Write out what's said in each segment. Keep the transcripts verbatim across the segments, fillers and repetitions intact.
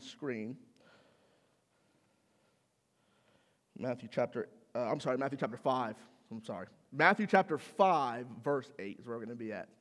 screen. Matthew chapter, uh, I'm sorry, Matthew chapter five. I'm sorry. Matthew chapter five, verse eight is where we're going to be at.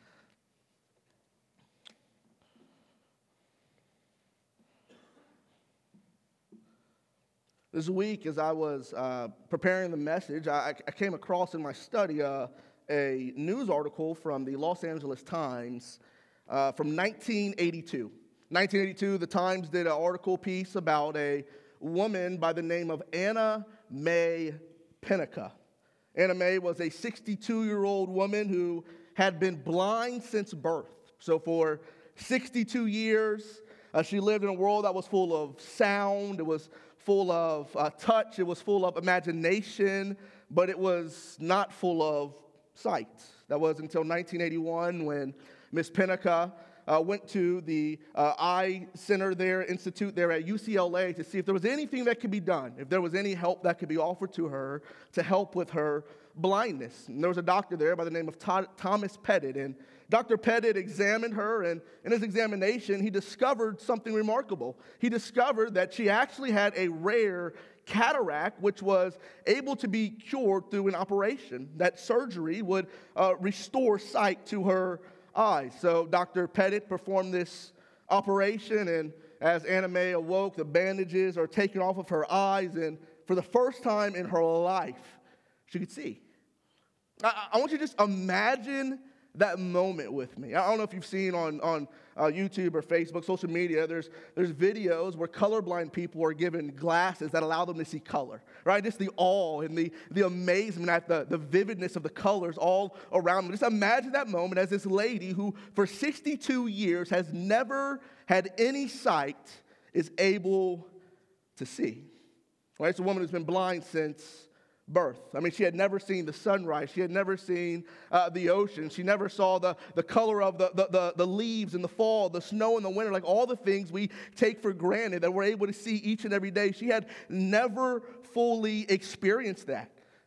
This week, as I was uh, preparing the message, I, I came across in my study uh, a news article from the Los Angeles Times uh, from nineteen eighty-two. nineteen eighty-two, the Times did an article piece about a woman by the name of Anna Mae Pennica. Anna Mae was a sixty-two-year-old woman who had been blind since birth. So for sixty-two years, uh, she lived in a world that was full of sound. It was full of uh, touch, it was full of imagination, but it was not full of sight. That was until nineteen eighty-one when Miss Pennica uh, went to the uh, eye center there, institute there at U C L A to see if there was anything that could be done, if there was any help that could be offered to her to help with her blindness. And there was a doctor there by the name of Todd, Thomas Pettit, and Doctor Pettit examined her, and in his examination, he discovered something remarkable. He discovered that she actually had a rare cataract, which was able to be cured through an operation. That surgery would uh, restore sight to her eyes. So Doctor Pettit performed this operation, and as Anna Mae awoke, the bandages are taken off of her eyes, and for the first time in her life, she could see. I, I want you to just imagine that moment with me. I don't know if you've seen on, on uh, YouTube or Facebook, social media, there's, there's videos where colorblind people are given glasses that allow them to see color, right? Just the awe and the, the amazement at the, the vividness of the colors all around them. Just imagine that moment as this lady who for sixty-two years has never had any sight is able to see. Right? It's a woman who's been blind since birth. I mean, she had never seen the sunrise. She had never seen uh, the ocean. She never saw the, the color of the, the, the, the leaves in the fall, the snow in the winter, like all the things we take for granted that we're able to see each and every day. She had never fully experienced that.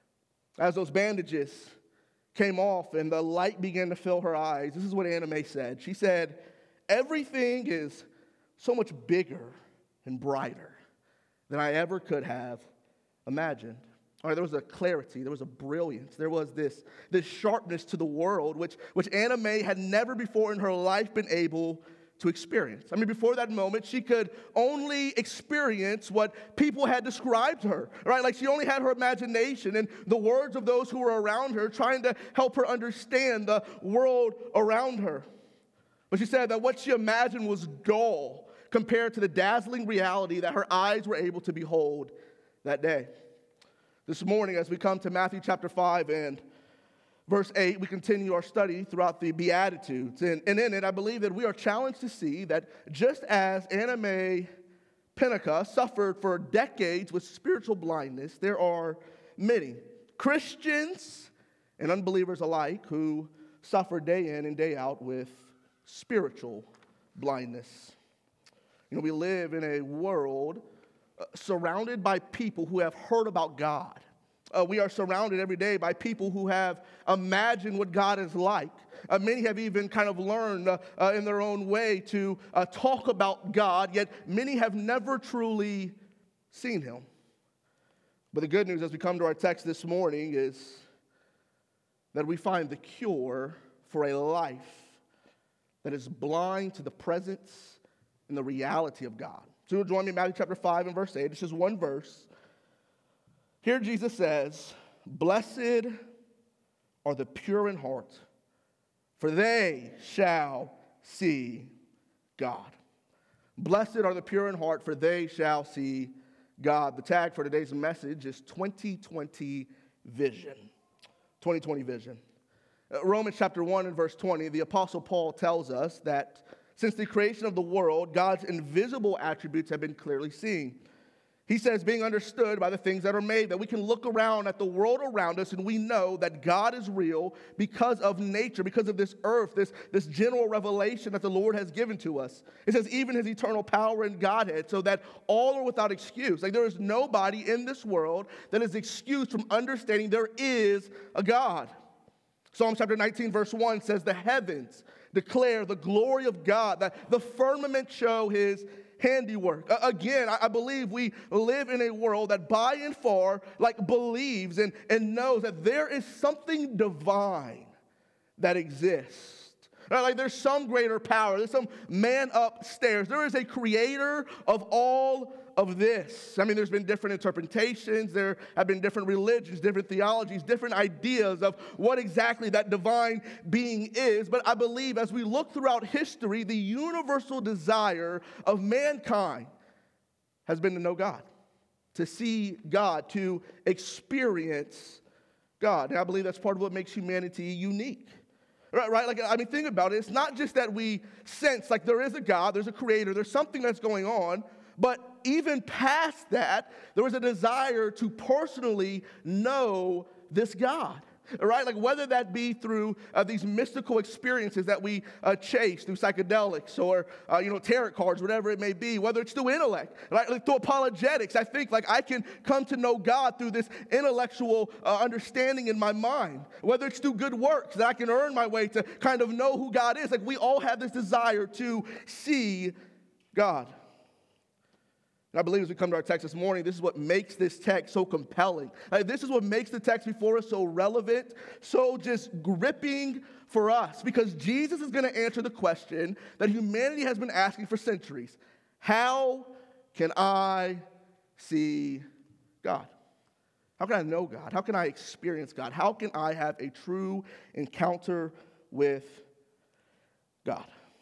As those bandages came off and the light began to fill her eyes, this is what Anna Mae said. She said, "Everything is so much bigger and brighter than I ever could have imagined." All right, there was a clarity, there was a brilliance, there was this, this sharpness to the world, which, which Anna Mae had never before in her life been able to experience. I mean, before that moment, she could only experience what people had described to her, right? Like she only had her imagination and the words of those who were around her trying to help her understand the world around her. But she said that what she imagined was dull compared to the dazzling reality that her eyes were able to behold that day. This morning, as we come to Matthew chapter five and verse eight, we continue our study throughout the Beatitudes. And, and in it, I believe that we are challenged to see that just as Anna Mae Pennica suffered for decades with spiritual blindness, there are many Christians and unbelievers alike who suffer day in and day out with spiritual blindness. You know, we live in a world Uh, surrounded by people who have heard about God. Uh, we are surrounded every day by people who have imagined what God is like. Uh, many have even kind of learned uh, uh, in their own way to uh, talk about God, yet many have never truly seen him. But the good news as we come to our text this morning is that we find the cure for a life that is blind to the presence and the reality of God. So join me in Matthew chapter five and verse eight. It's just one verse. Here Jesus says, "Blessed are the pure in heart, for they shall see God." Blessed are the pure in heart, for they shall see God. The tag for today's message is twenty twenty vision. twenty twenty vision. Uh, Romans chapter one and verse twenty, the Apostle Paul tells us that since the creation of the world, God's invisible attributes have been clearly seen. He says, being understood by the things that are made, that we can look around at the world around us and we know that God is real because of nature, because of this earth, this, this general revelation that the Lord has given to us. It says, even his eternal power and Godhead, so that all are without excuse. Like there is nobody in this world that is excused from understanding there is a God. Psalm chapter nineteen, verse one says, the heavens declare the glory of God, that the firmament show his handiwork. Uh, again, I, I believe we live in a world that by and far like believes and, and knows that there is something divine that exists. Right? Like there's some greater power. There's some man upstairs. There is a creator of all of this. I mean, there's been different interpretations. There have been different religions, different theologies, different ideas of what exactly that divine being is. But I believe as we look throughout history, the universal desire of mankind has been to know God, to see God, to experience God. And I believe that's part of what makes humanity unique. Right, right? Like, I mean, think about it. It's not just that we sense like there is a God, there's a creator, there's something that's going on, but even past that, there was a desire to personally know this God. Right? Like whether that be through uh, these mystical experiences that we uh, chase through psychedelics or, uh, you know, tarot cards, whatever it may be, whether it's through intellect, right? Like through apologetics. I think like I can come to know God through this intellectual uh, understanding in my mind, whether it's through good works that I can earn my way to kind of know who God is. Like we all have this desire to see God. And I believe as we come to our text this morning, this is what makes this text so compelling. Like, this is what makes the text before us so relevant, so just gripping for us. Because Jesus is going to answer the question that humanity has been asking for centuries. How can I see God? How can I know God? How can I experience God? How can I have a true encounter with God?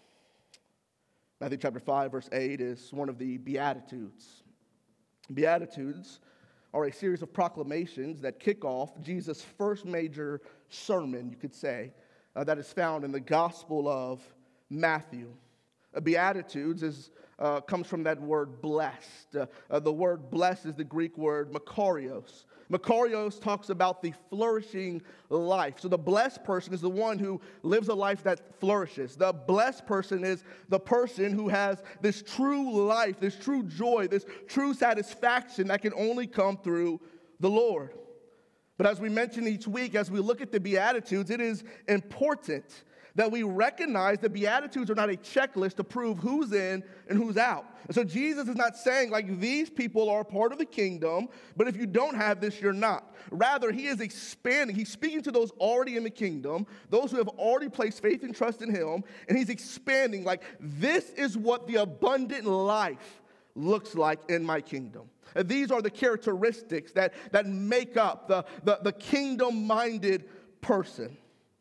Matthew chapter five, verse eight is one of the Beatitudes. Beatitudes are a series of proclamations that kick off Jesus' first major sermon, you could say, uh, that is found in the Gospel of Matthew. Uh, Beatitudes is, uh, comes from that word blessed. Uh, uh, the word blessed is the Greek word makarios. Makarios talks about the flourishing life. So the blessed person is the one who lives a life that flourishes. The blessed person is the person who has this true life, this true joy, this true satisfaction that can only come through the Lord. But as we mention each week, as we look at the Beatitudes, it is important that we recognize the Beatitudes are not a checklist to prove who's in and who's out. And so Jesus is not saying, like, these people are part of the kingdom, but if you don't have this, you're not. Rather, he is expanding. He's speaking to those already in the kingdom, those who have already placed faith and trust in him, and he's expanding, like, this is what the abundant life looks like in my kingdom. And these are the characteristics that, that make up the, the, the kingdom-minded person.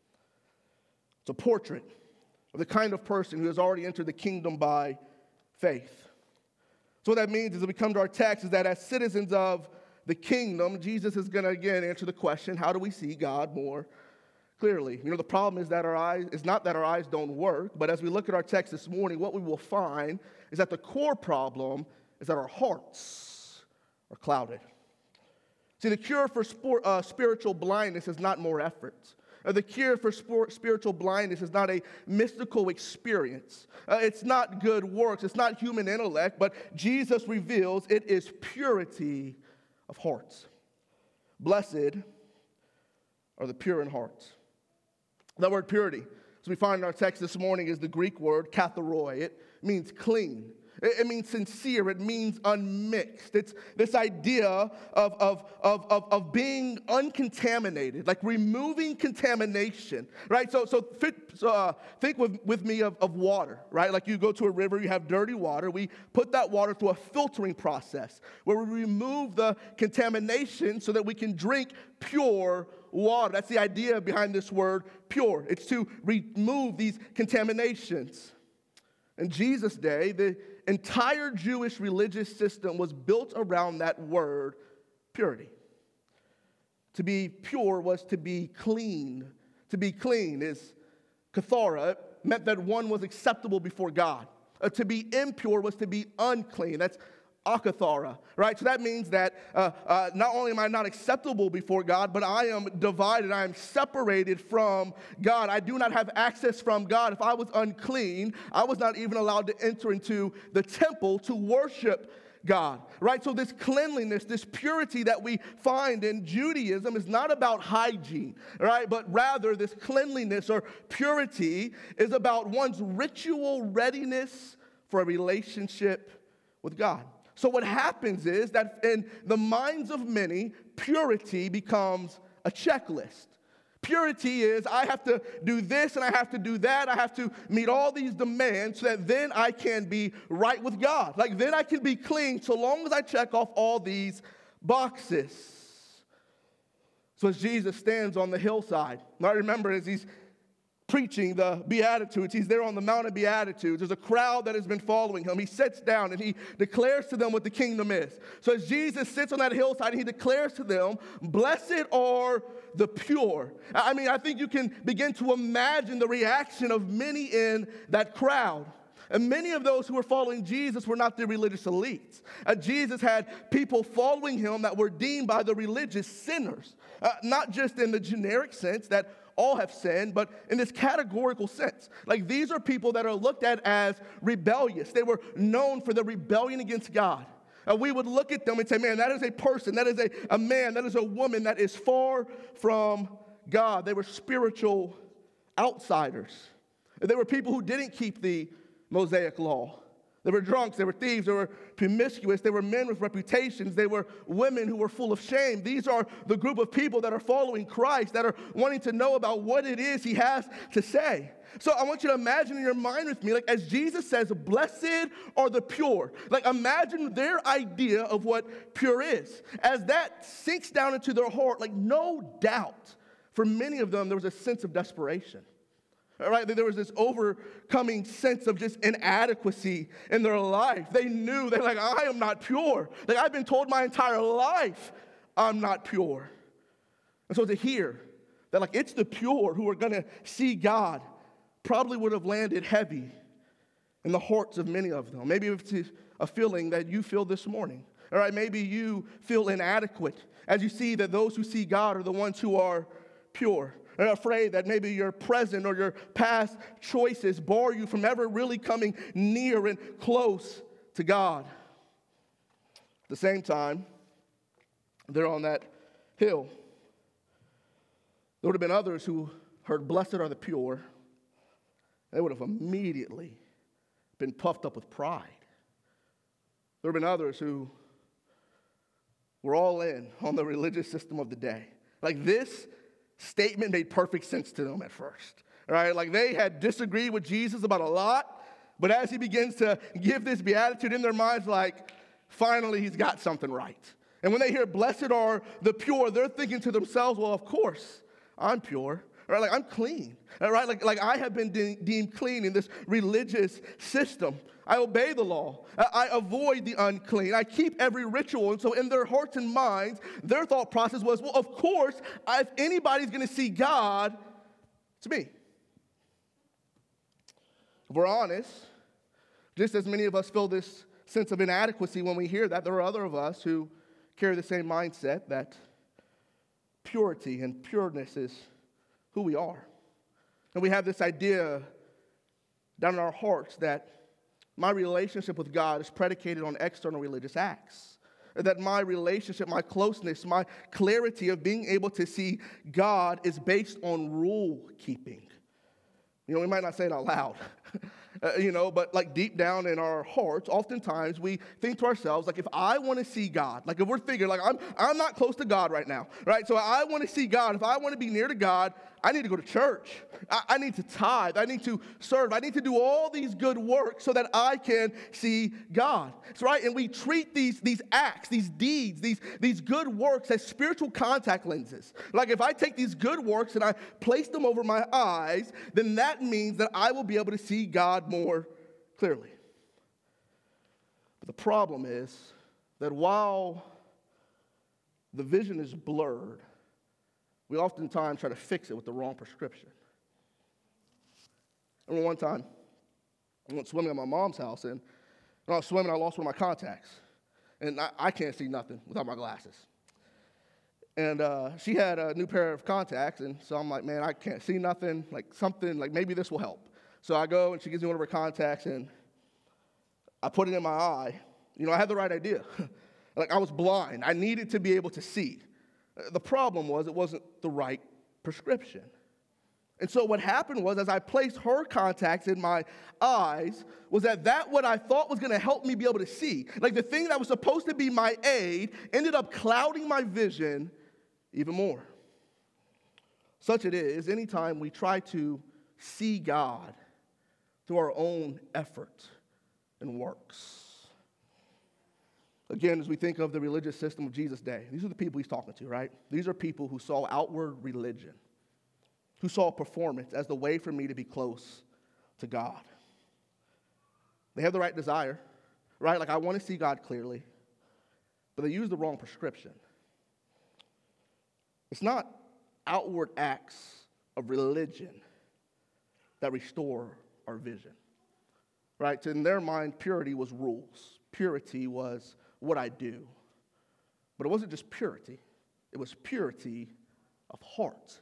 It's a portrait of the kind of person who has already entered the kingdom by faith. So what that means is that we come to our text is that as citizens of the kingdom, Jesus is going to again answer the question, how do we see God more clearly? You know, the problem is that our eyes, it's not that our eyes don't work, but as we look at our text this morning, what we will find is that the core problem is that our hearts are clouded. See, the cure for sport, uh, spiritual blindness is not more effort. Uh, the cure for sport, spiritual blindness is not a mystical experience. Uh, it's not good works. It's not human intellect, but Jesus reveals it is purity of hearts. Blessed are the pure in heart. That word purity, as we find in our text this morning, is the Greek word katharoi. It means clean. It means sincere. It means unmixed. It's this idea of, of, of, of, of being uncontaminated, like removing contamination, right? So, so, fit, so uh, think with, with me of, of water, right? Like you go to a river, you have dirty water. We put that water through a filtering process where we remove the contamination so that we can drink pure water. That's the idea behind this word pure. It's to remove these contaminations. In Jesus' day, the entire Jewish religious system was built around that word, purity. To be pure was to be clean. To be clean is kathara. It meant that one was acceptable before God. Uh, to be impure was to be unclean. That's akathara, right? So that means that uh, uh, not only am I not acceptable before God, but I am divided. I am separated from God. I do not have access from God. If I was unclean, I was not even allowed to enter into the temple to worship God, right? So this cleanliness, this purity that we find in Judaism is not about hygiene, right? But rather this cleanliness or purity is about one's ritual readiness for a relationship with God. So what happens is that in the minds of many, purity becomes a checklist. Purity is, I have to do this and I have to do that. I have to meet all these demands so that then I can be right with God. Like then I can be clean so long as I check off all these boxes. So as Jesus stands on the hillside, I remember as he's preaching the Beatitudes, he's there on the Mount of Beatitudes. There's a crowd that has been following him. He sits down and he declares to them what the kingdom is. So as Jesus sits on that hillside, he declares to them, blessed are the pure. I mean, I think you can begin to imagine the reaction of many in that crowd. And many of those who were following Jesus were not the religious elites. Uh, Jesus had people following him that were deemed by the religious sinners, uh, not just in the generic sense that all have sinned, but in this categorical sense. Like these are people that are looked at as rebellious. They were known for their rebellion against God. Uh, we would look at them and say, man, that is a person, that is a, a man, that is a woman that is far from God. They were spiritual outsiders. They were people who didn't keep the Mosaic law. They were drunks, they were thieves, they were promiscuous, they were men with reputations, they were women who were full of shame. These are the group of people that are following Christ, that are wanting to know about what it is he has to say. So I want you to imagine in your mind with me, like as Jesus says, blessed are the pure. Like imagine their idea of what pure is. As that sinks down into their heart, like no doubt, for many of them, there was a sense of desperation. All right, there was this overcoming sense of just inadequacy in their life. They knew, they're like, I am not pure. Like I've been told my entire life I'm not pure. And so to hear that like it's the pure who are going to see God probably would have landed heavy in the hearts of many of them. Maybe it's a feeling that you feel this morning. All right, maybe you feel inadequate as you see that those who see God are the ones who are pure. And afraid that maybe your present or your past choices bar you from ever really coming near and close to God. At the same time, they're on that hill. There would have been others who heard, blessed are the pure. They would have immediately been puffed up with pride. There would have been others who were all in on the religious system of the day. Like this statement made perfect sense to them at first, right? Like they had disagreed with Jesus about a lot, but as he begins to give this beatitude in their minds, like finally he's got something right. And when they hear blessed are the pure, they're thinking to themselves, well, of course, I'm pure. Right, like I'm clean, right? Like, like I have been de- deemed clean in this religious system. I obey the law. I, I avoid the unclean. I keep every ritual. And so in their hearts and minds, their thought process was, well, of course, if anybody's going to see God, it's me. If we're honest, just as many of us feel this sense of inadequacy when we hear that, there are other of us who carry the same mindset that purity and pureness is who we are. And we have this idea down in our hearts that my relationship with God is predicated on external religious acts. That my relationship, my closeness, my clarity of being able to see God is based on rule keeping. You know, we might not say it out loud, uh, you know, but like deep down in our hearts, oftentimes we think to ourselves, like if I want to see God, like if we're thinking, like I'm, I'm not close to God right now, right? So I want to see God. If I want to be near to God, I need to go to church. I, I need to tithe. I need to serve. I need to do all these good works so that I can see God. That's right. And we treat these, these acts, these deeds, these, these good works as spiritual contact lenses. Like if I take these good works and I place them over my eyes, then that means that I will be able to see God more clearly. But the problem is that while the vision is blurred, we oftentimes try to fix it with the wrong prescription. I remember one time, I went swimming at my mom's house, and when I was swimming, I lost one of my contacts. And I, I can't see nothing without my glasses. And uh, she had a new pair of contacts, and so I'm like, man, I can't see nothing, like something, like maybe this will help. So I go, and she gives me one of her contacts, and I put it in my eye. You know, I had the right idea. Like I was blind. I needed to be able to see. The problem was it wasn't the right prescription. And so what happened was, as I placed her contacts in my eyes, was that that what I thought was going to help me be able to see, like the thing that was supposed to be my aid, ended up clouding my vision even more. Such it is, anytime we try to see God through our own effort and works. Again, as we think of the religious system of Jesus' day, these are the people he's talking to, right? These are people who saw outward religion, who saw performance as the way for me to be close to God. They have the right desire, right? Like, I want to see God clearly, but they use the wrong prescription. It's not outward acts of religion that restore our vision, right? So in their mind, purity was rules. Purity was what I do. But it wasn't just purity. It was purity of heart.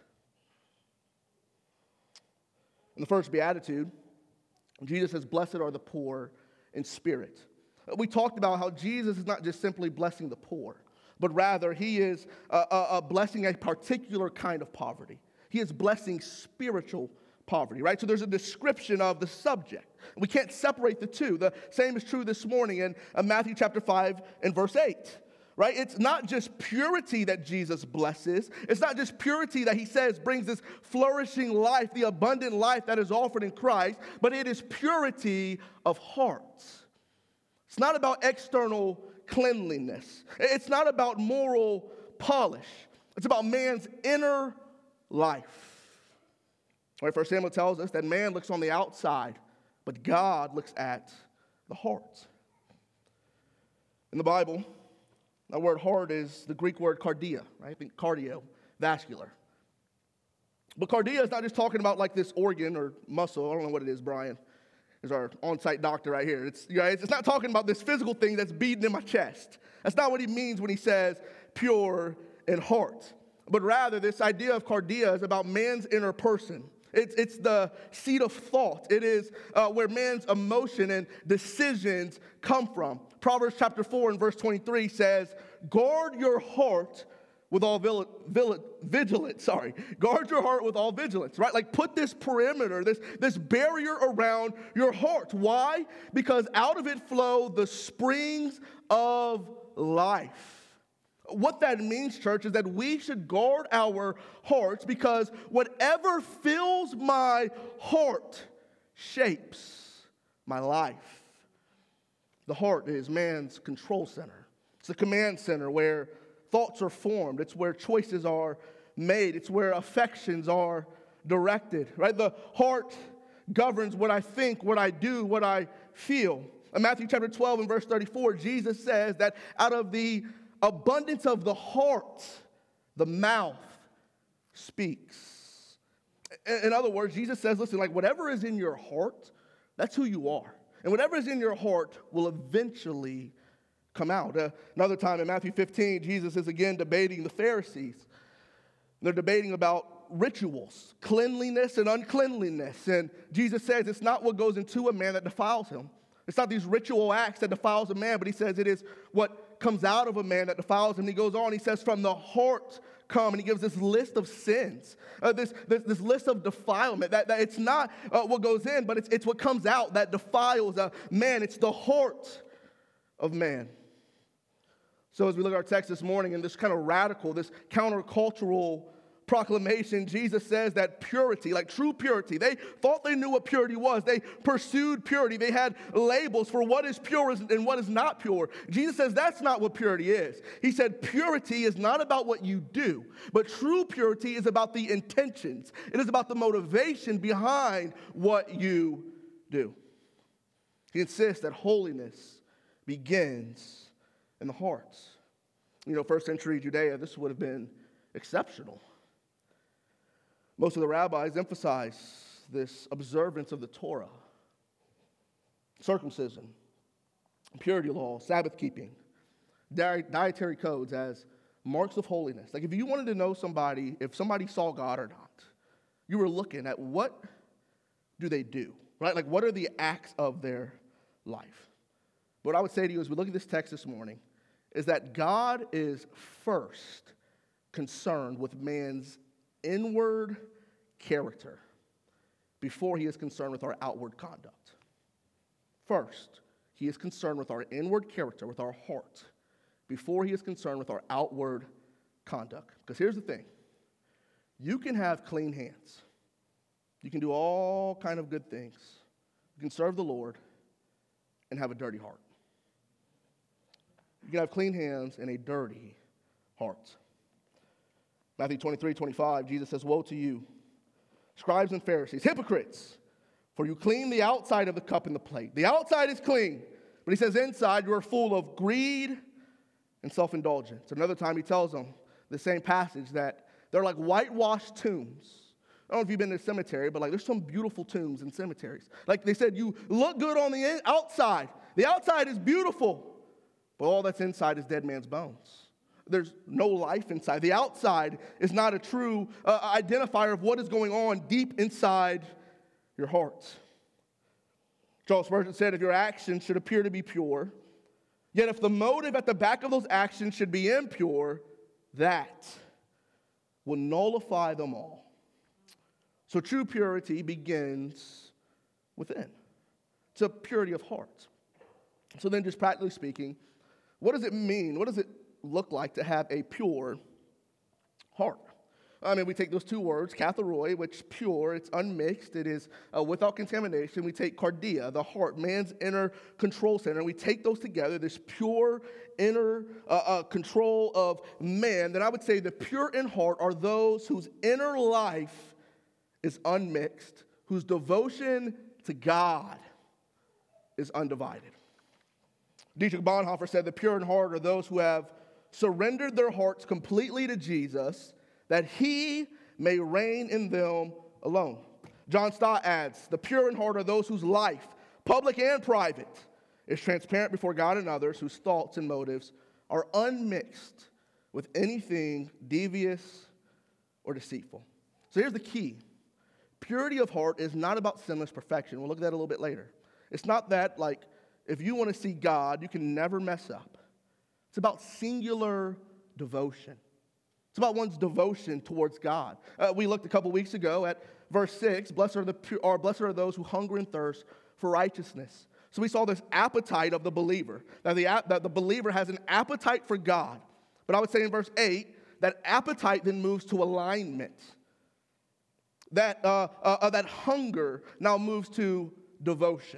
In the first beatitude, Jesus says, blessed are the poor in spirit. We talked about how Jesus is not just simply blessing the poor, but rather he is uh, uh, uh, blessing a particular kind of poverty. He is blessing spiritual poverty, right? So there's a description of the subject. We can't separate the two. The same is true this morning in uh, Matthew chapter five and verse eight. Right? It's not just purity that Jesus blesses. It's not just purity that he says brings this flourishing life, the abundant life that is offered in Christ, but it is purity of heart. It's not about external cleanliness. It's not about moral polish. It's about man's inner life. Right? First Samuel tells us that man looks on the outside, but God looks at the heart. In the Bible, that word heart is the Greek word cardia, right? I think cardiovascular. But cardia is not just talking about like this organ or muscle. I don't know what it is, Brian. Is our on-site doctor right here. It's, you know, it's not talking about this physical thing that's beating in my chest. That's not what he means when he says pure in heart. But rather, this idea of cardia is about man's inner person. It's, it's the seat of thought. It is uh, where man's emotion and decisions come from. Proverbs chapter four and verse twenty-three says, guard your heart with all vil- vil- vigilance. Sorry. Guard your heart with all vigilance, right? Like put this perimeter, this, this barrier around your heart. Why? Because out of it flow the springs of life. What that means, church, is that we should guard our hearts because whatever fills my heart shapes my life. The heart is man's control center. It's the command center where thoughts are formed. It's where choices are made. It's where affections are directed, right? The heart governs what I think, what I do, what I feel. In Matthew chapter twelve and verse thirty-four, Jesus says that out of the abundance of the heart, the mouth speaks. In other words, Jesus says, listen, like whatever is in your heart, that's who you are. And whatever is in your heart will eventually come out. Uh, another time in Matthew fifteen, Jesus is again debating the Pharisees. They're debating about rituals, cleanliness and uncleanliness. And Jesus says it's not what goes into a man that defiles him. It's not these ritual acts that defiles a man, but he says it is what comes out of a man that defiles him. He goes on, he says, from the heart come, and he gives this list of sins, uh, this, this this list of defilement, that, that it's not uh, what goes in, but it's, it's what comes out that defiles a man. It's the heart of man. So as we look at our text this morning and this kind of radical, this countercultural proclamation, Jesus says that purity, like true purity, they thought they knew what purity was. They pursued purity. They had labels for what is pure and what is not pure. Jesus says that's not what purity is. He said purity is not about what you do, but true purity is about the intentions. It is about the motivation behind what you do. He insists that holiness begins in the hearts. You know, first century Judea, this would have been exceptional. Most of the rabbis emphasize this observance of the Torah, circumcision, purity law, Sabbath keeping, di- dietary codes as marks of holiness. Like if you wanted to know somebody, if somebody saw God or not, you were looking at what do they do, right? Like what are the acts of their life? What I would say to you as we look at this text this morning is that God is first concerned with man's inward character before he is concerned with our outward conduct. First, he is concerned with our inward character, with our heart, before he is concerned with our outward conduct. Because here's the thing. You can have clean hands. You can do all kind of good things. You can serve the Lord and have a dirty heart. You can have clean hands and a dirty heart. Matthew twenty-three, twenty-five, Jesus says, "Woe to you, scribes and Pharisees, hypocrites, for you clean the outside of the cup and the plate. The outside is clean, but he says inside you are full of greed and self-indulgence." Another time he tells them, the same passage, that they're like whitewashed tombs. I don't know if you've been to a cemetery, but like there's some beautiful tombs in cemeteries. Like they said, you look good on the in- outside. The outside is beautiful, but all that's inside is dead man's bones. There's no life inside. The outside is not a true uh, identifier of what is going on deep inside your heart. Charles Spurgeon said, if your actions should appear to be pure, yet if the motive at the back of those actions should be impure, that will nullify them all. So true purity begins within. It's a purity of heart. So then, just practically speaking, what does it mean? What does it look like to have a pure heart? I mean, we take those two words, katharoi, which pure, it's unmixed, it is uh, without contamination. We take cardia, the heart, man's inner control center, and we take those together, this pure inner uh, uh, control of man. Then I would say the pure in heart are those whose inner life is unmixed, whose devotion to God is undivided. Dietrich Bonhoeffer said the pure in heart are those who have surrendered their hearts completely to Jesus, that he may reign in them alone. John Stott adds, the pure in heart are those whose life, public and private, is transparent before God and others, whose thoughts and motives are unmixed with anything devious or deceitful. So here's the key. Purity of heart is not about sinless perfection. We'll look at that a little bit later. It's not that, like, if you want to see God, you can never mess up. It's about singular devotion. It's about one's devotion towards God. Uh, we looked a couple weeks ago at verse six, blessed are, the pure, or blessed are those who hunger and thirst for righteousness. So we saw this appetite of the believer, that the, that the believer has an appetite for God. But I would say in verse eight, that appetite then moves to alignment. That, uh, uh, that hunger now moves to devotion.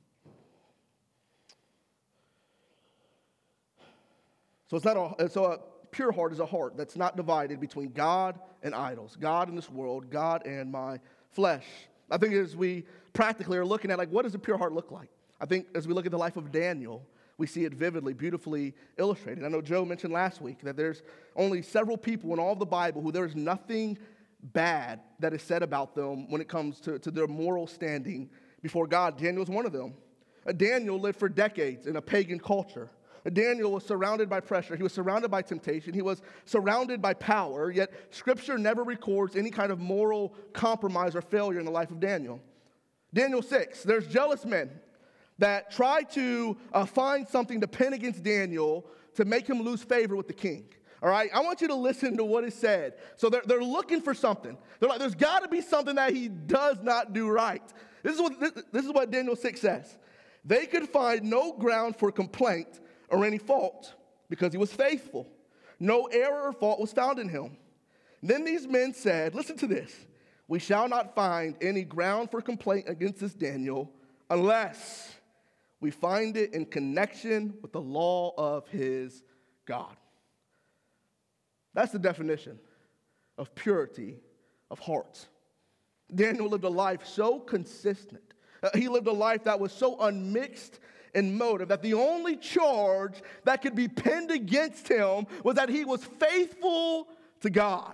So it's not a, so a pure heart is a heart that's not divided between God and idols, God and this world, God and my flesh. I think as we practically are looking at, like, what does a pure heart look like? I think as we look at the life of Daniel, we see it vividly, beautifully illustrated. I know Joe mentioned last week that there's only several people in all of the Bible who there is nothing bad that is said about them when it comes to, to their moral standing before God. Daniel is one of them. Uh, Daniel lived for decades in a pagan culture. Uh, Daniel was surrounded by pressure. He was surrounded by temptation. He was surrounded by power, yet Scripture never records any kind of moral compromise or failure in the life of Daniel. Daniel six, there's jealous men that try to uh, find something to pin against Daniel to make him lose favor with the king. All right, I want you to listen to what is said. So they're, they're looking for something. They're like, there's got to be something that he does not do right. This is what this, this is what Daniel six says. They could find no ground for complaint or any fault because he was faithful. No error or fault was found in him. Then these men said, listen to this, we shall not find any ground for complaint against this Daniel unless we find it in connection with the law of his God. That's the definition of purity of heart. Daniel lived a life so consistent. Uh, he lived a life that was so unmixed in motive that the only charge that could be pinned against him was that he was faithful to God.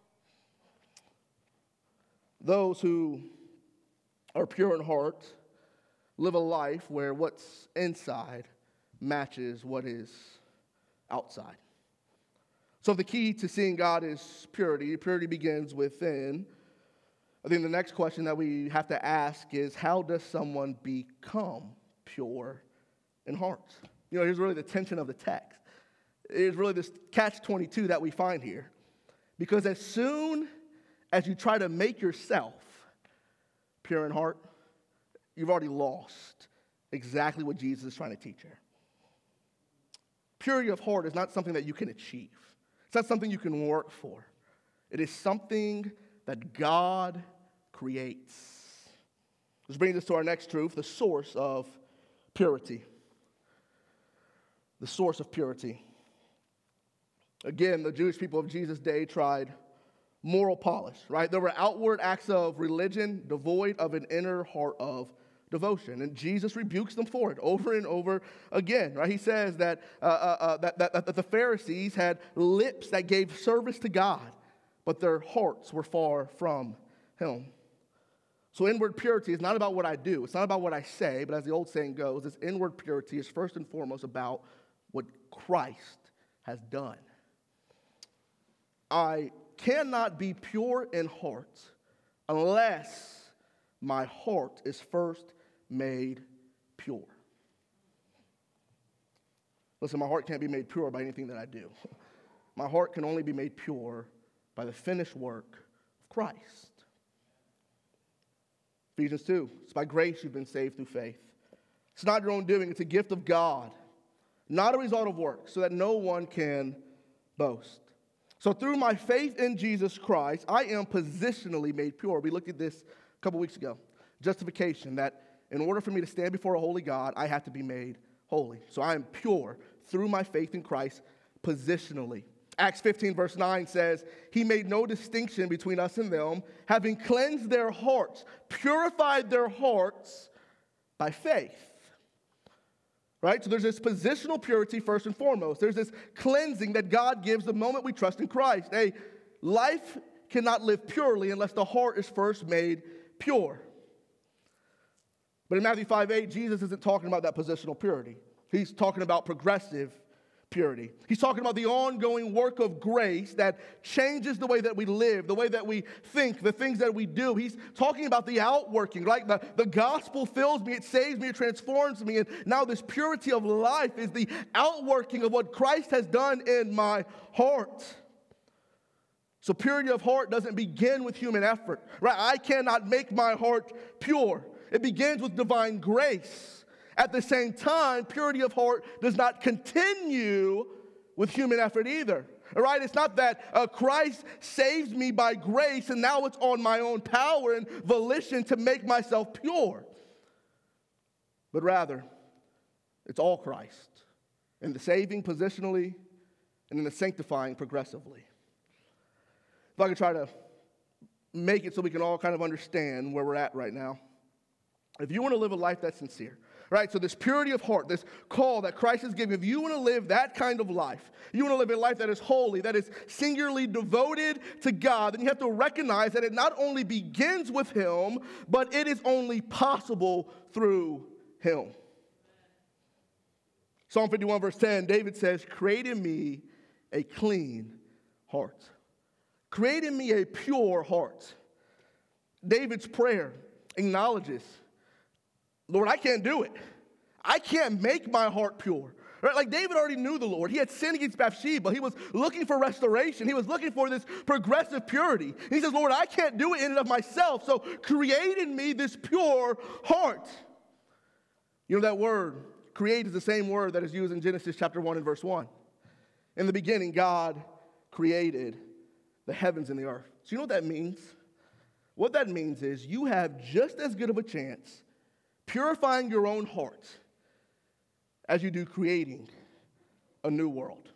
Those who are pure in heart live a life where what's inside matches what is outside. So the key to seeing God is purity. Purity begins within. I think the next question that we have to ask is, how does someone become pure in heart? You know, here's really the tension of the text. It's really this catch twenty-two that we find here. Because as soon as you try to make yourself pure in heart, you've already lost exactly what Jesus is trying to teach here. Purity of heart is not something that you can achieve. It's not something you can work for. It is something that God creates. This brings us to our next truth, the source of purity. The source of purity. Again, the Jewish people of Jesus' day tried moral polish, right? There were outward acts of religion devoid of an inner heart of devotion. And Jesus rebukes them for it over and over again, right? He says that, uh, uh, uh, that, that, that the Pharisees had lips that gave service to God, but their hearts were far from him. So inward purity is not about what I do. It's not about what I say, but as the old saying goes, this inward purity is first and foremost about what Christ has done. I cannot be pure in heart unless my heart is first made pure. Listen, my heart can't be made pure by anything that I do. My heart can only be made pure by the finished work of Christ. Ephesians two, it's by grace you've been saved through faith. It's not your own doing, it's a gift of God, not a result of works, so that no one can boast. So through my faith in Jesus Christ, I am positionally made pure. We looked at this a couple weeks ago. Justification, that in order for me to stand before a holy God, I have to be made holy. So I am pure through my faith in Christ positionally. Acts fifteen verse nine says, he made no distinction between us and them, having cleansed their hearts, purified their hearts by faith. Right? So there's this positional purity first and foremost. There's this cleansing that God gives the moment we trust in Christ. A life cannot live purely unless the heart is first made pure. But in Matthew five eight, Jesus isn't talking about that positional purity. He's talking about progressive purity. He's talking about the ongoing work of grace that changes the way that we live, the way that we think, the things that we do. He's talking about the outworking, right? The, the gospel fills me, it saves me, it transforms me. And now this purity of life is the outworking of what Christ has done in my heart. So purity of heart doesn't begin with human effort, right? I cannot make my heart pure. It begins with divine grace. At the same time, purity of heart does not continue with human effort either. All right? It's not that uh, Christ saves me by grace and now it's on my own power and volition to make myself pure. But rather, it's all Christ in the saving positionally and in the sanctifying progressively. If I could try to make it so we can all kind of understand where we're at right now. If you want to live a life that's sincere, right? So this purity of heart, this call that Christ has given, if you want to live that kind of life, you want to live a life that is holy, that is singularly devoted to God, then you have to recognize that it not only begins with Him, but it is only possible through Him. Psalm fifty-one verse ten, David says, create in me a clean heart. Create in me a pure heart. David's prayer acknowledges, Lord, I can't do it. I can't make my heart pure. Right? Like David already knew the Lord. He had sinned against Bathsheba. He was looking for restoration. He was looking for this progressive purity. And he says, Lord, I can't do it in and of myself. So create in me this pure heart. You know that word, create, is the same word that is used in Genesis chapter one and verse one. In the beginning, God created the heavens and the earth. So you know what that means? What that means is you have just as good of a chance purifying your own heart as you do creating a new world.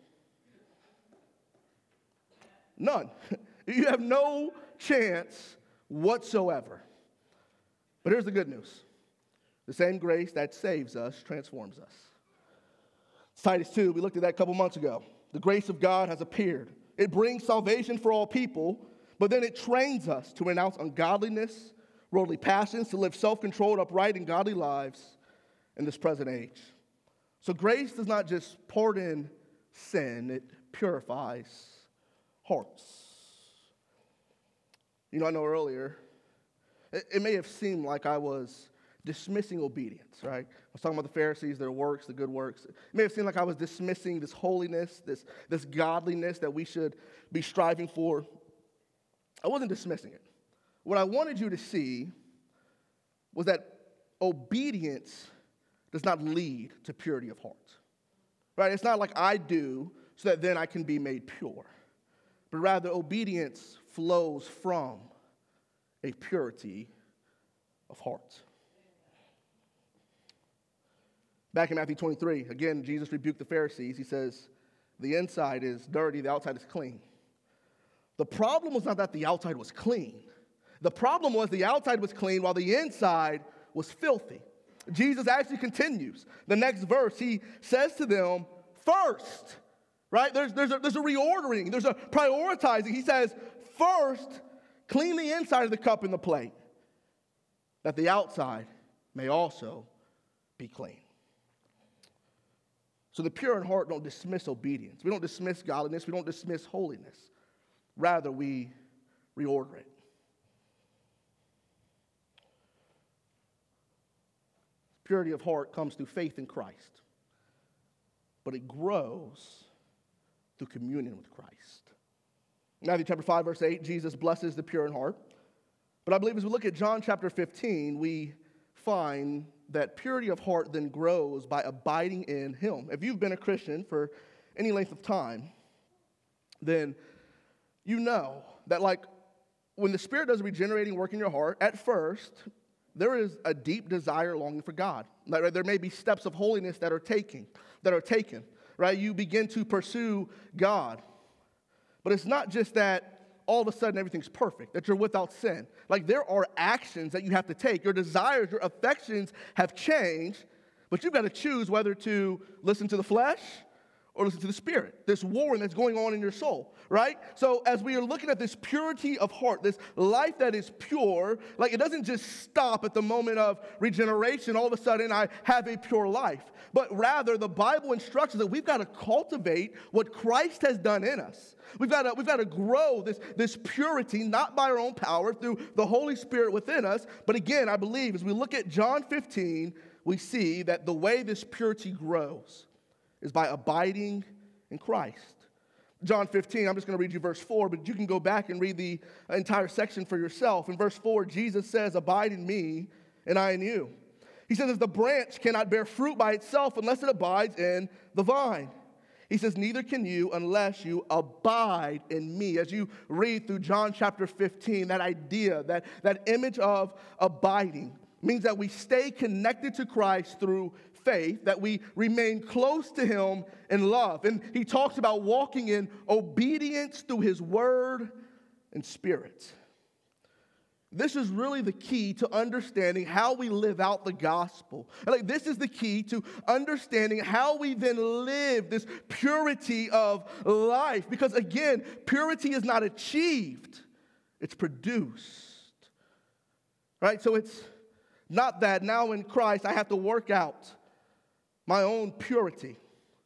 None. You have no chance whatsoever. But here's the good news. The same grace that saves us transforms us. Titus two, we looked at that a couple months ago. The grace of God has appeared. It brings salvation for all people, but then it trains us to renounce ungodliness, worldly passions, to live self-controlled, upright, and godly lives in this present age. So grace does not just pardon sin, it purifies hearts. You know, I know earlier, it, it may have seemed like I was dismissing obedience, right? I was talking about the Pharisees, their works, the good works. It may have seemed like I was dismissing this holiness, this, this godliness that we should be striving for. I wasn't dismissing it. What I wanted you to see was that obedience does not lead to purity of heart. Right? It's not like I do so that then I can be made pure. But rather, obedience flows from a purity of heart. Back in Matthew twenty-three, again, Jesus rebuked the Pharisees. He says, the inside is dirty, the outside is clean. The problem was not that the outside was clean. The problem was the outside was clean while the inside was filthy. Jesus actually continues. The next verse, he says to them, first, right? There's, there's, a, there's a reordering. There's a prioritizing. He says, first, clean the inside of the cup and the plate, that the outside may also be clean. So the pure in heart don't dismiss obedience. We don't dismiss godliness. We don't dismiss holiness. Rather, we reorder it. Purity of heart comes through faith in Christ, but it grows through communion with Christ. Matthew chapter five, verse eight, Jesus blesses the pure in heart. But I believe as we look at John chapter fifteen, we find that purity of heart then grows by abiding in Him. If you've been a Christian for any length of time, then you know that like when the Spirit does a regenerating work in your heart, at first, there is a deep desire, longing for God. Like, there may be steps of holiness that are taken, that are taken, right? You begin to pursue God. But it's not just that all of a sudden everything's perfect, that you're without sin. Like there are actions that you have to take. Your desires, your affections have changed, but you've got to choose whether to listen to the flesh or listen to the Spirit. This warring that's going on in your soul, right? So as we are looking at this purity of heart, this life that is pure, like it doesn't just stop at the moment of regeneration. All of a sudden I have a pure life. But rather the Bible instructs us that we've got to cultivate what Christ has done in us. We've got to, we've got to grow this, this purity, not by our own power, through the Holy Spirit within us. But again, I believe as we look at John fifteen, we see that the way this purity grows is by abiding in Christ. John fifteen, I'm just going to read you verse four, but you can go back and read the entire section for yourself. In verse four, Jesus says, abide in me, and I in you. He says, as the branch cannot bear fruit by itself unless it abides in the vine. He says, neither can you unless you abide in me. As you read through John chapter fifteen, that idea, that, that image of abiding means that we stay connected to Christ through faith, that we remain close to Him in love. And he talks about walking in obedience through His word and Spirit. This is really the key to understanding how we live out the gospel. Like, this is the key to understanding how we then live this purity of life. Because again, purity is not achieved, it's produced. Right? So it's not that now in Christ I have to work out my own purity.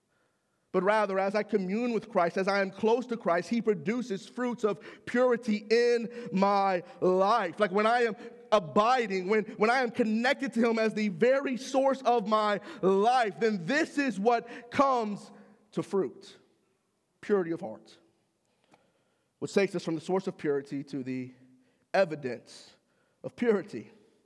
But rather, as I commune with Christ, as I am close to Christ, He produces fruits of purity in my life. Like when I am abiding, when, when I am connected to Him as the very source of my life, then this is what comes to fruit. Purity of heart. Which takes us from the source of purity to the evidence of purity.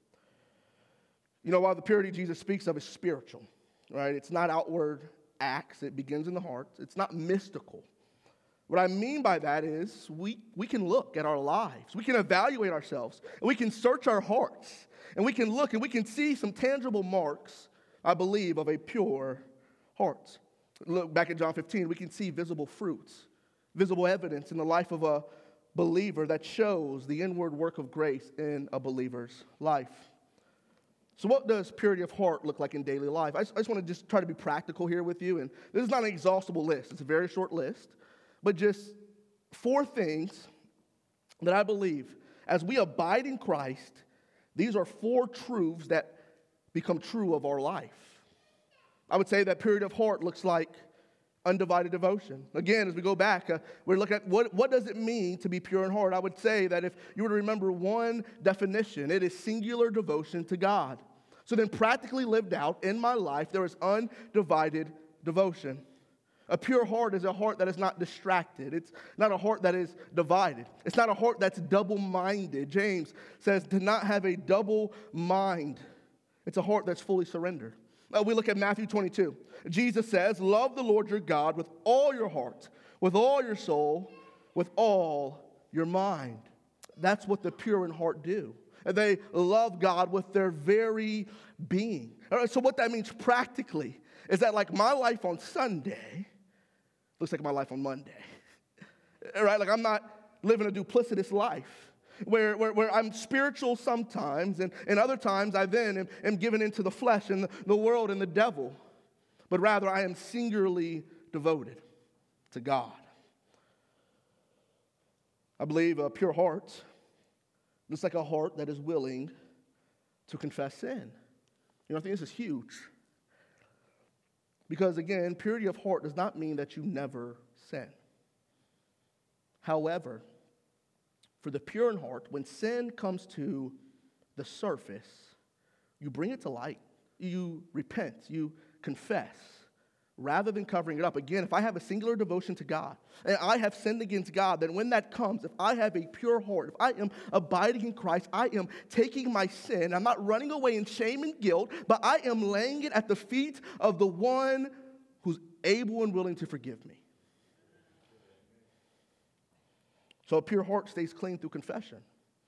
You know, while the purity Jesus speaks of is spiritual, right? It's not outward acts. It begins in the heart. It's not mystical. What I mean by that is we, we can look at our lives. We can evaluate ourselves. And we can search our hearts. And we can look and we can see some tangible marks, I believe, of a pure heart. Look back at John fifteen. We can see visible fruits, visible evidence in the life of a believer that shows the inward work of grace in a believer's life. So what does purity of heart look like in daily life? I just, I just want to just try to be practical here with you. And this is not an exhaustible list. It's a very short list. But just four things that I believe, as we abide in Christ, these are four truths that become true of our life. I would say that purity of heart looks like undivided devotion. Again, as we go back, uh, we're looking at what, what does it mean to be pure in heart? I would say that if you were to remember one definition, it is singular devotion to God. So then practically lived out in my life, there is undivided devotion. A pure heart is a heart that is not distracted. It's not a heart that is divided. It's not a heart that's double-minded. James says to not have a double mind. It's a heart that's fully surrendered. Now we look at Matthew twenty-two. Jesus says, love the Lord your God with all your heart, with all your soul, with all your mind. That's what the pure in heart do. They love God with their very being. All right, so what that means practically is that like my life on Sunday looks like my life on Monday. Right? Like I'm not living a duplicitous life where, where, where I'm spiritual sometimes and, and other times I then am, am given into the flesh and the, the world and the devil. But rather I am singularly devoted to God. I believe a pure heart looks like a heart that is willing to confess sin. You know, I think this is huge. Because again, purity of heart does not mean that you never sin. However, for the pure in heart, when sin comes to the surface, you bring it to light. You repent. You confess. Rather than covering it up. Again, if I have a singular devotion to God, and I have sinned against God, then when that comes, if I have a pure heart, if I am abiding in Christ, I am taking my sin, I'm not running away in shame and guilt, but I am laying it at the feet of the one who's able and willing to forgive me. So a pure heart stays clean through confession.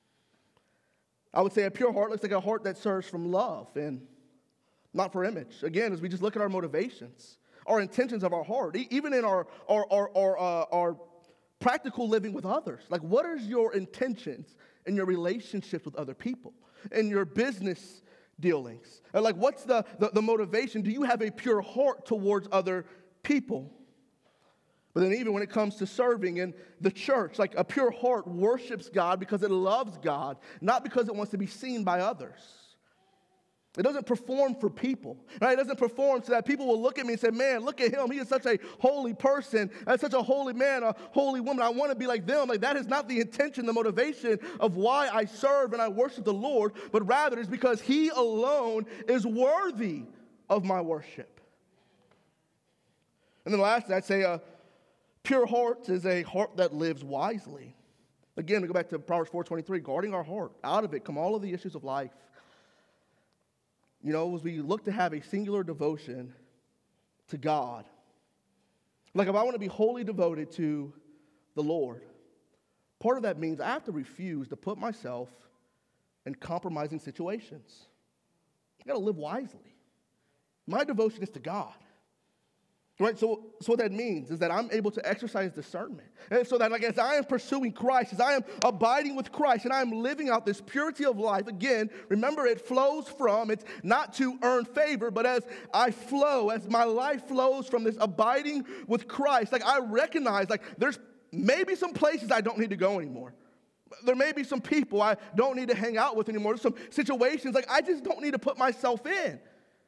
I would say a pure heart looks like a heart that serves from love and not for image. Again, as we just look at our motivations, our intentions of our heart, even in our our our our, uh, our practical living with others. Like, what is your intentions in your relationships with other people, in your business dealings? And like, what's the, the, the motivation? Do you have a pure heart towards other people? But then even when it comes to serving in the church, like a pure heart worships God because it loves God, not because it wants to be seen by others. It doesn't perform for people, right? It doesn't perform so that people will look at me and say, man, look at him. He is such a holy person, and such a holy man, a holy woman. I want to be like them. Like, that is not the intention, the motivation of why I serve and I worship the Lord, but rather it's because he alone is worthy of my worship. And then lastly, I'd say a pure heart is a heart that lives wisely. Again, we go back to Proverbs four twenty-three, guarding our heart. Out of it come all of the issues of life. You know, as we look to have a singular devotion to God, like if I want to be wholly devoted to the Lord, part of that means I have to refuse to put myself in compromising situations. I got to live wisely. My devotion is to God. Right, so, so what that means is that I'm able to exercise discernment. And so that like as I am pursuing Christ, as I am abiding with Christ, and I am living out this purity of life, again, remember it flows from, it's not to earn favor, but as I flow, as my life flows from this abiding with Christ, like I recognize like there's maybe some places I don't need to go anymore. There may be some people I don't need to hang out with anymore. There's some situations like I just don't need to put myself in.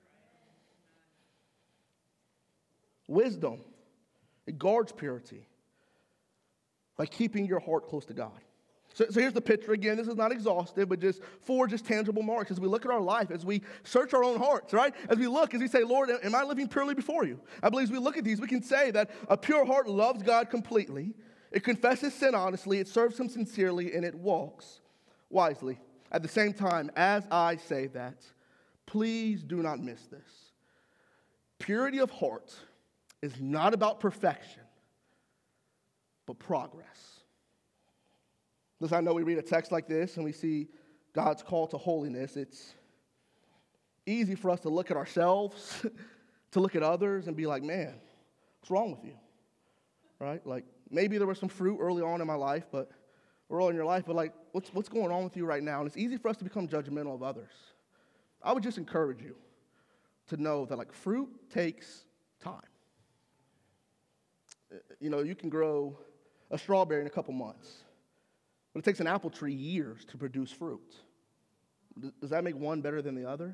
Wisdom, it guards purity by keeping your heart close to God. So, so here's the picture again. This is not exhaustive, but just four just tangible marks as we look at our life, as we search our own hearts, right? As we look, as we say, Lord, am I living purely before you? I believe as we look at these, we can say that a pure heart loves God completely. It confesses sin honestly. It serves him sincerely, and it walks wisely. At the same time, as I say that, please do not miss this. Purity of heart is not about perfection, but progress. Listen, I know we read a text like this and we see God's call to holiness. It's easy for us to look at ourselves, to look at others and be like, man, what's wrong with you? Right? Like, maybe there was some fruit early on in my life, but early in your life, but like, what's, what's going on with you right now? And it's easy for us to become judgmental of others. I would just encourage you to know that like fruit takes time. You know, you can grow a strawberry in a couple months, but it takes an apple tree years to produce fruit. Does that make one better than the other?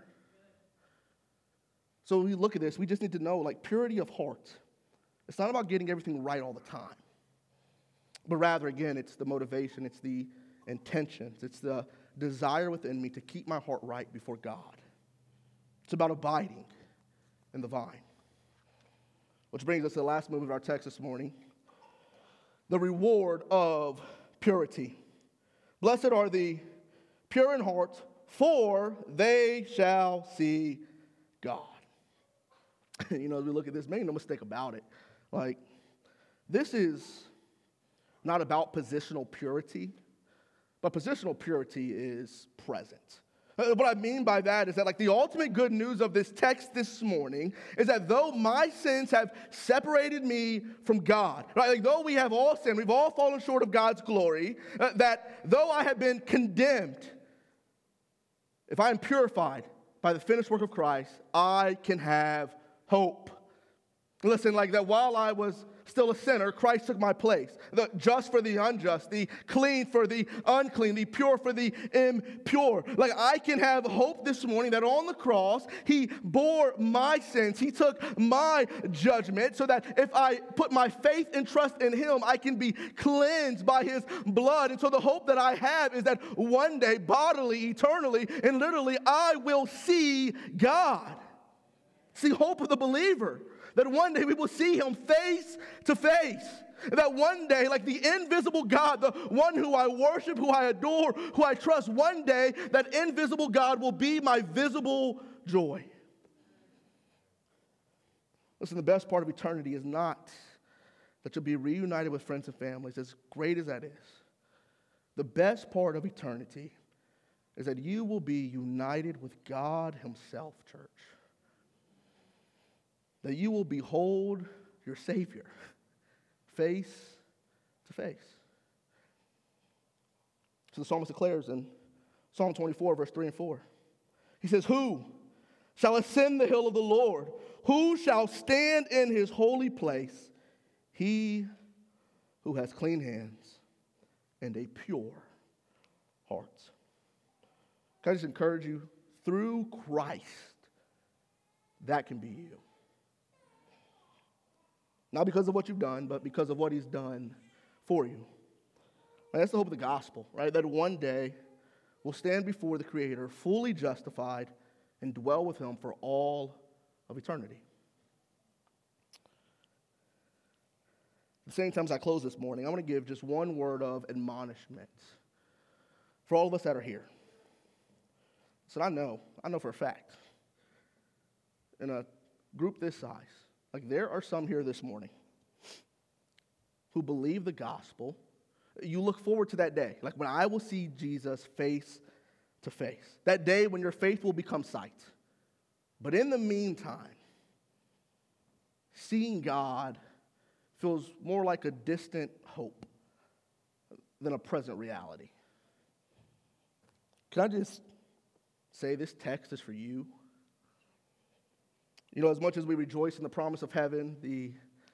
So when we look at this, we just need to know, like, purity of heart. It's not about getting everything right all the time, but rather, again, it's the motivation, it's the intentions, it's the desire within me to keep my heart right before God. It's about abiding in the vine. Which brings us to the last move of our text this morning. The reward of purity. Blessed are the pure in heart, for they shall see God. You know, as we look at this, make no mistake about it. Like, this is not about positional purity, but positional purity is present. What I mean by that is that, like, the ultimate good news of this text this morning is that though my sins have separated me from God, right? Like, though we have all sinned, we've all fallen short of God's glory, uh, that though I have been condemned, if I am purified by the finished work of Christ, I can have hope. Listen, like that while I was still a sinner, Christ took my place. The just for the unjust, the clean for the unclean, the pure for the impure. Like I can have hope this morning that on the cross, he bore my sins. He took my judgment so that if I put my faith and trust in him, I can be cleansed by his blood. And so the hope that I have is that one day, bodily, eternally, and literally, I will see God. See, hope of the believer. That one day we will see him face to face. That one day, like the invisible God, the one who I worship, who I adore, who I trust, one day that invisible God will be my visible joy. Listen, the best part of eternity is not that you'll be reunited with friends and families, as great as that is. The best part of eternity is that you will be united with God himself, church. That you will behold your Savior face to face. So the psalmist declares in Psalm twenty-four, verse three and four. He says, "Who shall ascend the hill of the Lord? Who shall stand in his holy place? He who has clean hands and a pure heart." Can I just encourage you, through Christ, that can be you. Not because of what you've done, but because of what he's done for you. And that's the hope of the gospel, right? That one day we'll stand before the Creator fully justified and dwell with him for all of eternity. At the same time as I close this morning, I want to give just one word of admonishment for all of us that are here. So I know, I know for a fact, in a group this size, like there are some here this morning who believe the gospel. You look forward to that day, like when I will see Jesus face to face. That day when your faith will become sight. But in the meantime, seeing God feels more like a distant hope than a present reality. Can I just say this text is for you? You know, as much as we rejoice in the promise of heaven, the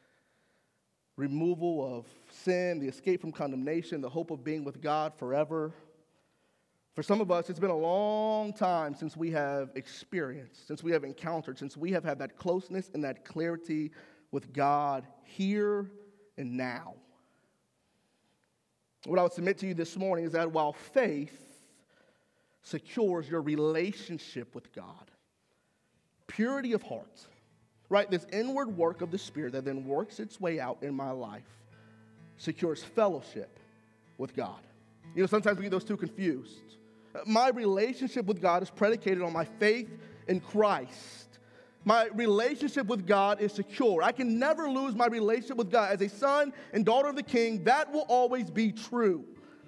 removal of sin, the escape from condemnation, the hope of being with God forever, for some of us, it's been a long time since we have experienced, since we have encountered, since we have had that closeness and that clarity with God here and now. What I would submit to you this morning is that while faith secures your relationship with God, purity of heart, right? This inward work of the Spirit that then works its way out in my life secures fellowship with God. You know, sometimes we get those two confused. My relationship with God is predicated on my faith in Christ. My relationship with God is secure. I can never lose my relationship with God. As a son and daughter of the King, that will always be true.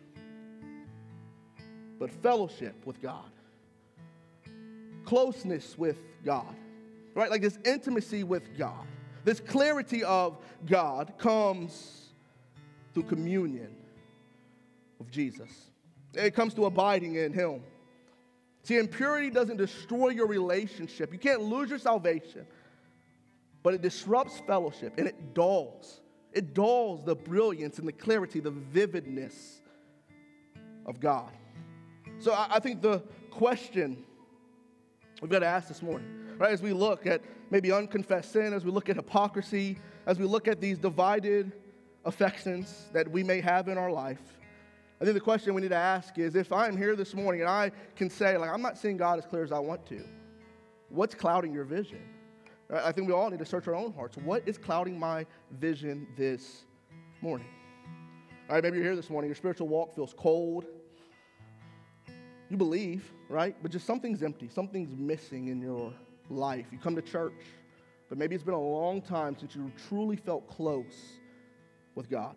But fellowship with God, closeness with God, right? Like this intimacy with God, this clarity of God comes through communion with Jesus. It comes to abiding in him. See, impurity doesn't destroy your relationship. You can't lose your salvation, but it disrupts fellowship and it dulls. It dulls the brilliance and the clarity, the vividness of God. So I, I think the question we've got to ask this morning, right, as we look at maybe unconfessed sin, as we look at hypocrisy, as we look at these divided affections that we may have in our life, I think the question we need to ask is, if I'm here this morning and I can say, like, I'm not seeing God as clear as I want to, what's clouding your vision? I think we all need to search our own hearts. What is clouding my vision this morning? All right, maybe you're here this morning, your spiritual walk feels cold. You believe, right? But just something's empty. Something's missing in your life. You come to church, but maybe it's been a long time since you truly felt close with God.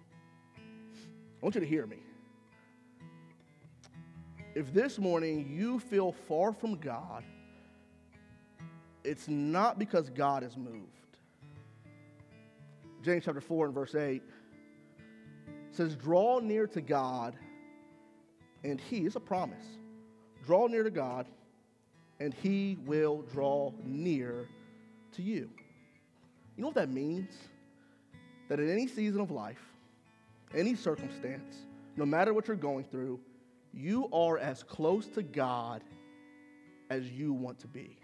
I want you to hear me. If this morning you feel far from God, it's not because God is moved. James chapter four and verse eight says, draw near to God, and he, it's a promise, draw near to God, and he will draw near to you. You know what that means? That in any season of life, any circumstance, no matter what you're going through, you are as close to God as you want to be.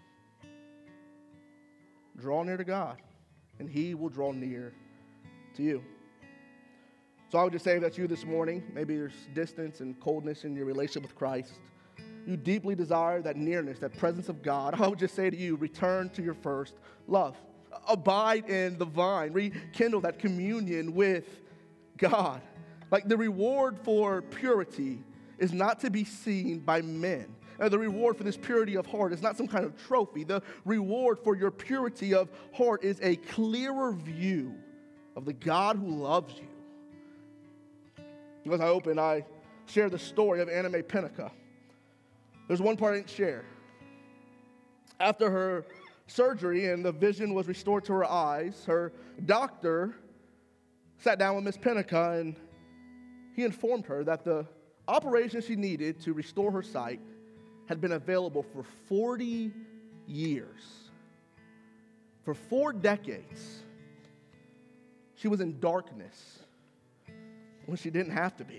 Draw near to God, and he will draw near to you. So I would just say if that's you this morning, maybe there's distance and coldness in your relationship with Christ. You deeply desire that nearness, that presence of God. I would just say to you, return to your first love. Abide in the vine. Rekindle that communion with God. Like the reward for purity is not to be seen by men. And the reward for this purity of heart is not some kind of trophy. The reward for your purity of heart is a clearer view of the God who loves you. As I open, I share the story of Anna Mae Pennica. There's one part I didn't share. After her surgery and the vision was restored to her eyes, her doctor sat down with Miss Pennica and he informed her that the operation she needed to restore her sight had been available for forty years. For four decades, she was in darkness when she didn't have to be.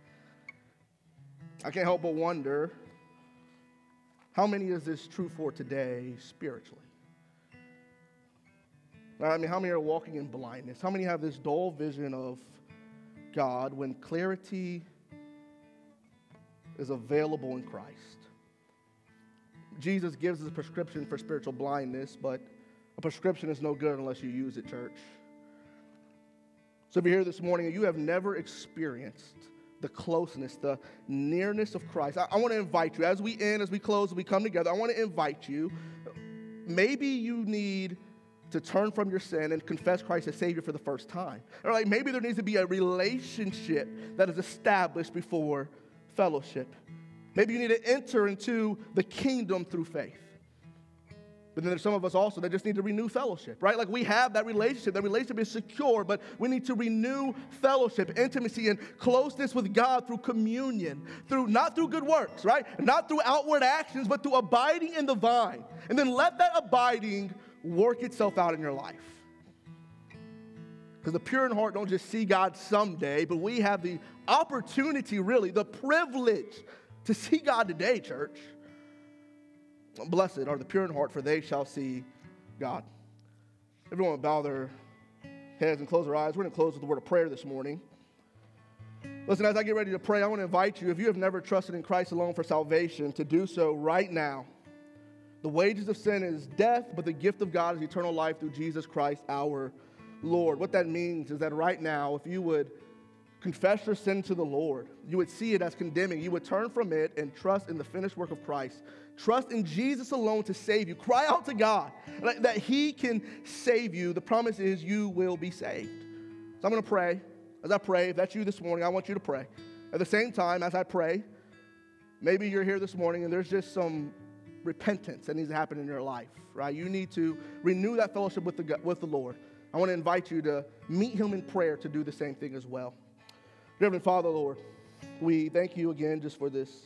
I can't help but wonder, how many is this true for today spiritually? I mean, how many are walking in blindness? How many have this dull vision of God when clarity is available in Christ? Jesus gives us a prescription for spiritual blindness, but a prescription is no good unless you use it, church. So if you're here this morning and you have never experienced the closeness, the nearness of Christ, I, I want to invite you, as we end, as we close, as we come together, I want to invite you. Maybe you need to turn from your sin and confess Christ as Savior for the first time. Or like maybe there needs to be a relationship that is established before fellowship. Maybe you need to enter into the kingdom through faith. But then there's some of us also that just need to renew fellowship, right? Like we have that relationship. That relationship is secure, but we need to renew fellowship, intimacy, and closeness with God through communion, through not through good works, right? Not through outward actions, but through abiding in the vine. And then let that abiding work itself out in your life. Because the pure in heart don't just see God someday, but we have the opportunity, really, the privilege to see God today, church. Blessed are the pure in heart, for they shall see God. Everyone will bow their heads and close their eyes. We're going to close with a word of prayer this morning. Listen, as I get ready to pray, I want to invite you, if you have never trusted in Christ alone for salvation, to do so right now. The wages of sin is death, but the gift of God is eternal life through Jesus Christ our Lord. What that means is that right now, if you would confess your sin to the Lord, you would see it as condemning. You would turn from it and trust in the finished work of Christ. Trust in Jesus alone to save you. Cry out to God that he can save you. The promise is you will be saved. So I'm going to pray. As I pray, if that's you this morning, I want you to pray. At the same time, as I pray, maybe you're here this morning and there's just some repentance that needs to happen in your life, right? You need to renew that fellowship with the, with the Lord. I want to invite you to meet him in prayer to do the same thing as well. Reverend Father, Lord, we thank you again just for this